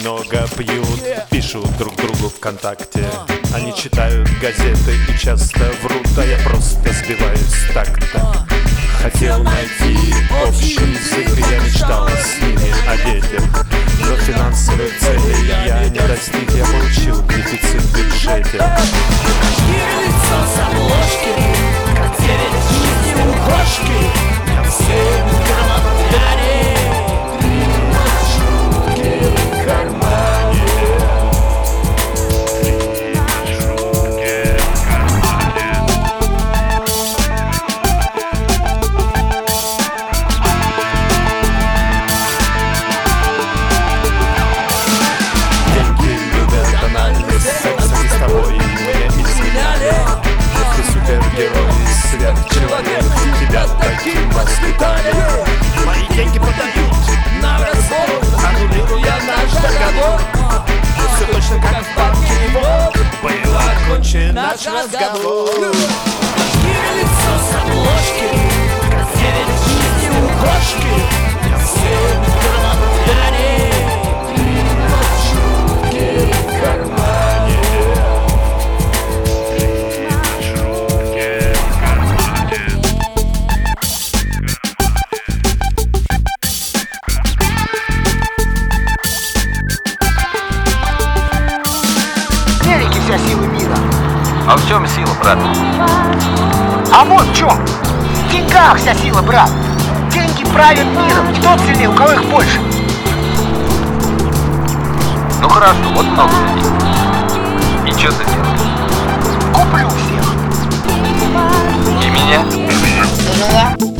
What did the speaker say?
много пьют, пишут друг другу ВКонтакте. Они читают газеты и часто врут, а я просто сбиваюсь с такта. Хотел найти общий язык, я мечтал с ними о детях, но финансовых целей я не достиг, я получил дефицит в бюджете. Лицо с обложки, как 9 жизней у кошки. Я всем грамоте, Руки в кармане. Деньги любят анальный секс, они с тобой меня изменяли. Ты супергерой, сверхчеловек, тебя таким воспитали. мои деньги подают на разбор, аннулируя наш договор. Все точно как в банке его, было окончен наш разговор. Лицо с обложки, как 9 жизней у кошки. Я всем грамоте, Руки в кармане. Америке вся сила мира. А в чем сила, брат? А вот в чем. В деньгах вся сила, брат. Деньги правят миром. Кто сильнее, у кого их больше. Ну хорошо, вот много денег. И что ты делаешь? Куплю всех. И меня? Да.